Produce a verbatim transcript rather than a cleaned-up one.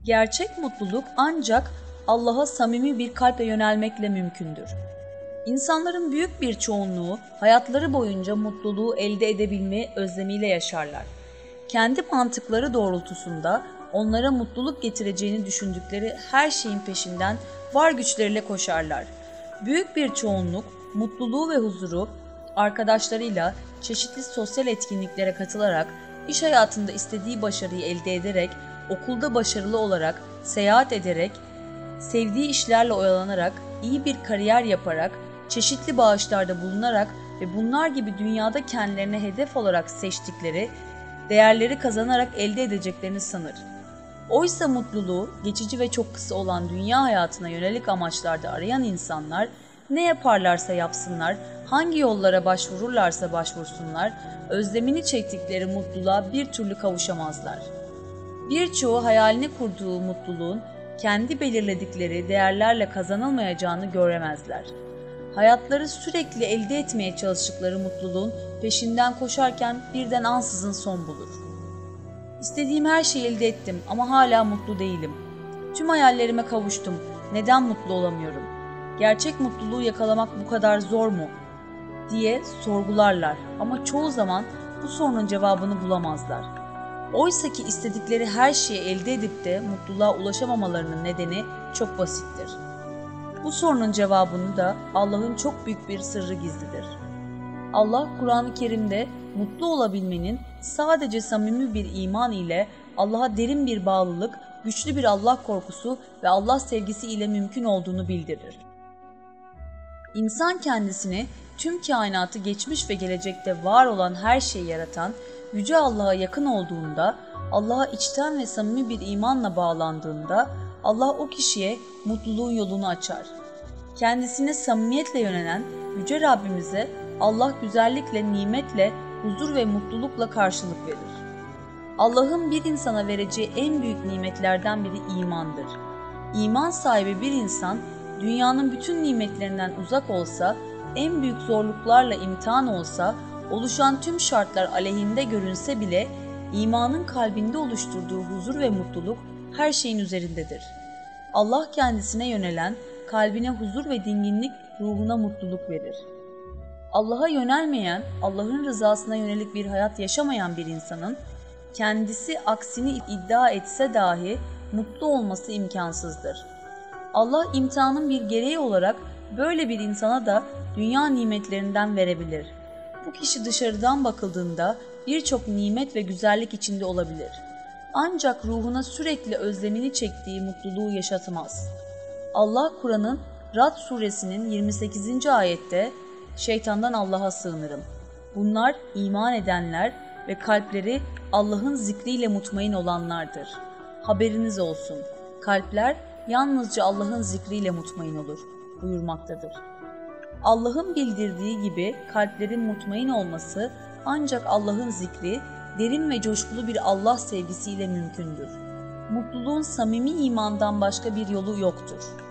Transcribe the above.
Gerçek mutluluk ancak Allah'a samimi bir kalple yönelmekle mümkündür. İnsanların büyük bir çoğunluğu hayatları boyunca mutluluğu elde edebilme özlemiyle yaşarlar. Kendi mantıkları doğrultusunda onlara mutluluk getireceğini düşündükleri her şeyin peşinden var güçleriyle koşarlar. Büyük bir çoğunluk mutluluğu ve huzuru arkadaşlarıyla çeşitli sosyal etkinliklere katılarak, iş hayatında istediği başarıyı elde ederek, okulda başarılı olarak, seyahat ederek, sevdiği işlerle oyalanarak, iyi bir kariyer yaparak, çeşitli bağışlarda bulunarak ve bunlar gibi dünyada kendilerine hedef olarak seçtikleri değerleri kazanarak elde edeceklerini sanır. Oysa mutluluğu geçici ve çok kısa olan dünya hayatına yönelik amaçlarda arayan insanlar ne yaparlarsa yapsınlar, hangi yollara başvururlarsa başvursunlar, özlemini çektikleri mutluluğa bir türlü kavuşamazlar. Birçoğu hayalini kurduğu mutluluğun kendi belirledikleri değerlerle kazanılmayacağını göremezler. Hayatları sürekli elde etmeye çalıştıkları mutluluğun peşinden koşarken birden ansızın son bulur. İstediğim her şeyi elde ettim ama hala mutlu değilim. Tüm hayallerime kavuştum. Neden mutlu olamıyorum? Gerçek mutluluğu yakalamak bu kadar zor mu? Diye sorgularlar ama çoğu zaman bu sorunun cevabını bulamazlar. Oysa ki istedikleri her şeyi elde edip de mutluluğa ulaşamamalarının nedeni çok basittir. Bu sorunun cevabını da Allah'ın çok büyük bir sırrı gizlidir. Allah Kur'an-ı Kerim'de mutlu olabilmenin sadece samimi bir iman ile Allah'a derin bir bağlılık, güçlü bir Allah korkusu ve Allah sevgisi ile mümkün olduğunu bildirir. İnsan kendisini tüm kainatı geçmiş ve gelecekte var olan her şeyi yaratan Yüce Allah'a yakın olduğunda, Allah'a içten ve samimi bir imanla bağlandığında Allah o kişiye mutluluğun yolunu açar. Kendisine samimiyetle yönelen Yüce Rabbimize Allah güzellikle, nimetle, huzur ve mutlulukla karşılık verir. Allah'ın bir insana vereceği en büyük nimetlerden biri imandır. İman sahibi bir insan, dünyanın bütün nimetlerinden uzak olsa, en büyük zorluklarla imtihan olsa, oluşan tüm şartlar aleyhinde görünse bile, imanın kalbinde oluşturduğu huzur ve mutluluk her şeyin üzerindedir. Allah kendisine yönelen, kalbine huzur ve dinginlik, ruhuna mutluluk verir. Allah'a yönelmeyen, Allah'ın rızasına yönelik bir hayat yaşamayan bir insanın, kendisi aksini iddia etse dahi mutlu olması imkansızdır. Allah imtihanın bir gereği olarak böyle bir insana da dünya nimetlerinden verebilir. Bu kişi dışarıdan bakıldığında birçok nimet ve güzellik içinde olabilir. Ancak ruhuna sürekli özlemini çektiği mutluluğu yaşatmaz. Allah Kur'an'ın Ra'd suresinin yirmi sekizinci ayette şeytandan Allah'a sığınırım. Bunlar iman edenler ve kalpleri Allah'ın zikriyle mutmain olanlardır. Haberiniz olsun, kalpler yalnızca Allah'ın zikriyle mutmain olur buyurmaktadır. Allah'ın bildirdiği gibi kalplerin mutmain olması ancak Allah'ın zikri, derin ve coşkulu bir Allah sevgisiyle mümkündür. Mutluluğun samimi imandan başka bir yolu yoktur.